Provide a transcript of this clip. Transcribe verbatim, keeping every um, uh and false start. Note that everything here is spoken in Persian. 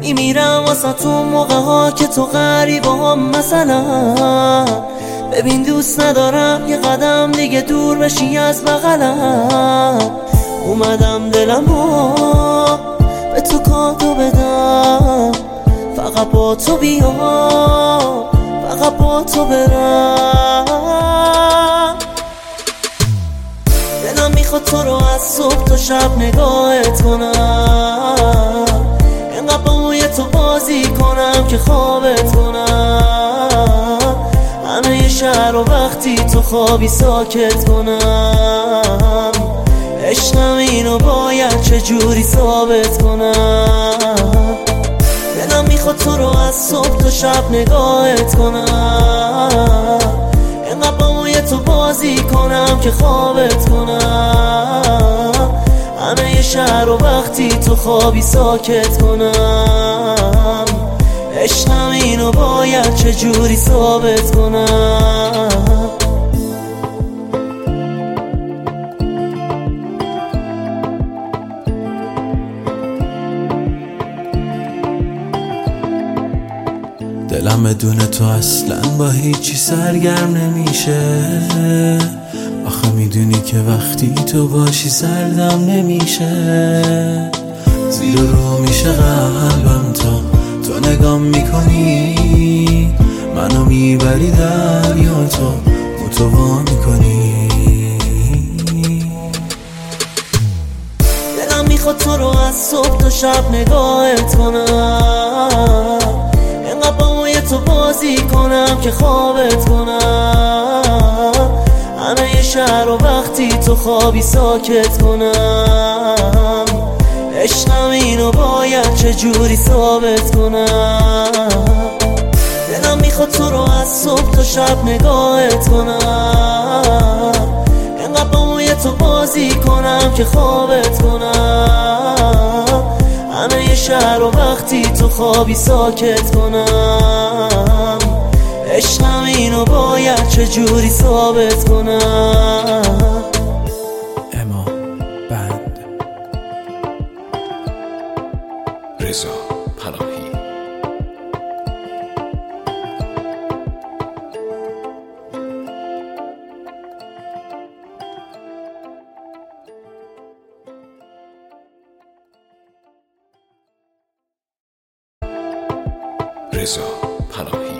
میمیرم واسه تو موقع ها که تو غریبه هم. مثلا ببین دوست ندارم یه قدم دیگه دور بشی از بغلم. اومدم دلمو به تو کادو بدم، فقط با تو بیام، فقط با تو برم. دلم میخواد تو رو از صبح تا شب نگاهت کنم، اینقدر با موی تو بازی کنم که خوابت کنم. همه یه شهر رو وقتی تو خوابی ساکت کنم. عشقم اینو باید چجوری ثابت کنم. دلم میخواد تو رو از صبح تا شب نگاهت کنم، اینقدر با موی تو بازی کنم که خوابت کنم. همه یه شهر رو وقتی تو خوابی ساکت کنم. عشقم اینو باید چجوری ثابت کنم. دلم بدون تو اصلا با هیچی سرگرم نمیشه. آخه میدونی که وقتی تو باشی سردم نمیشه. زیر رو میشه قلبم تا تو نگام میکنی، منو میبری دریا تو متوا میکنی. دلم میخواد تو رو از صبح تا شب نگاهت کنم، اینقدر با موی تو بازی کنم که خوابت کنم. همه یه شهر رو وقتی تو خوابی ساکت کنم. عشقم اینو باید چجوری ثابت کنم. دلم میخواد تو رو از صبح تا شب نگاهت کنم، اینقدر با موی تو بازی کنم که خوابت کنم. همه یه شهر رو وقتی تو خوابی ساکت کنم. عشقم اینو باید چجوری ثابت کنم. اما بند رضا پناهی. رضا پناهی.